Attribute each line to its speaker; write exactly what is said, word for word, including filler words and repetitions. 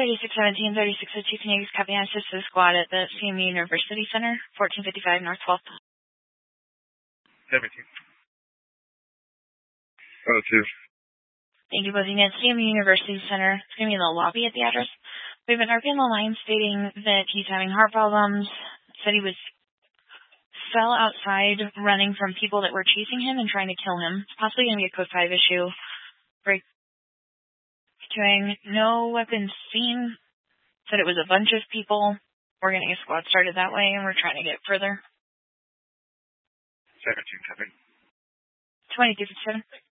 Speaker 1: thirty-six seventeen, thirty-six oh two, can you copy and assist the squad at the C M U University Center, fourteen fifty-five North twelfth?
Speaker 2: seventeen. Oh, two.
Speaker 1: Thank you, buzzing in. C M U University Center. It's going to be in the lobby at the address. We have an R P on the line stating that he's having heart problems, said he was fell outside running from people that were chasing him and trying to kill him. It's possibly going to be a code five issue. Break. Doing no weapons seen. Said it was a bunch of people. We're going to get a squad started that way, and we're trying to get further.
Speaker 2: seventeen, coming.
Speaker 1: twenty-two fifty-seven.